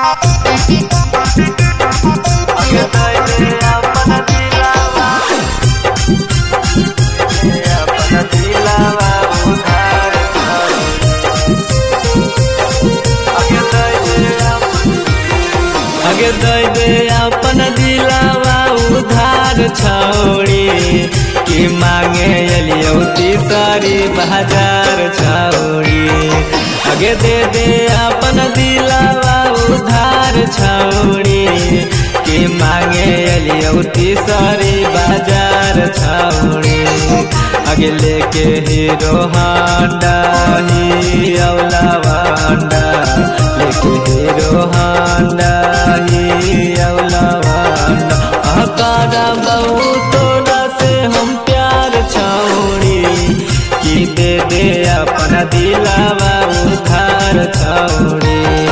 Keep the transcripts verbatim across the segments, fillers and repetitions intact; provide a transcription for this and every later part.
आगे दे दे अपन दिलावा उधार छौड़ी कि मांगे अलियो तीसरी बाजार छौड़ी। आगे दे दे अपन दिलावा उधार छौड़ी कि मांगे अलियो तीसरी बाजार छौड़ी। आगे लेके हीरो हांडा ही अवला वांडा लेके हीरो हांडा ही अवला वांडा अकारा बहुत तोरा से हम प्यार छौड़ी कि दे दे अपना दिलावा उधार छौड़ी।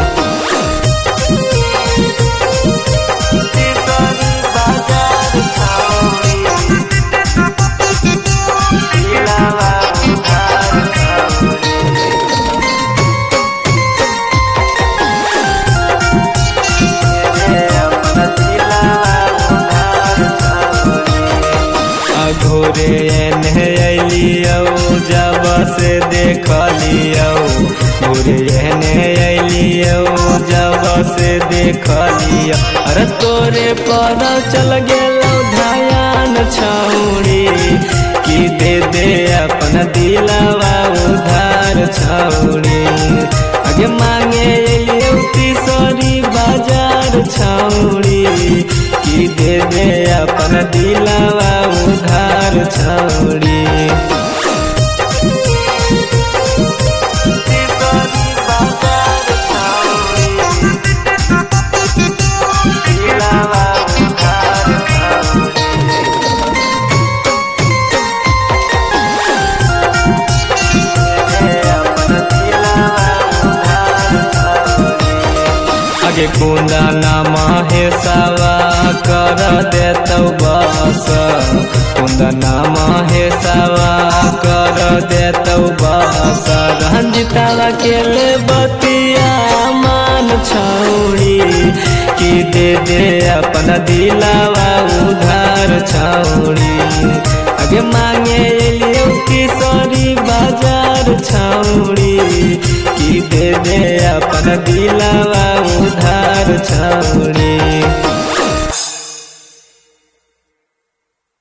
घोरे एने अलियो जब से देख लियो घोरे एने अलियो जब से देख लियो अरे तोरे पर चल गेलो ध्यान छौड़ी कि दे दे अपन दिलावा उधार छौड़ी। आगे मांगे अलियो तीसरी बाजार छौड़ी कि दे दे अपन दिलावा उधार छौड़ी। आगे कुंदा नाम हे सावा कर देतौ बस कुंदा नाम हे सावा कर देतौ बस रंजितावा के ले बतिया मान छौड़ी कि दे दे अपन दिलावा उधार छौड़ी। आगे मांगे अलियो तीसरी बाजार छौड़ी कि दे दे अपन दिलावा उधार छौड़ी।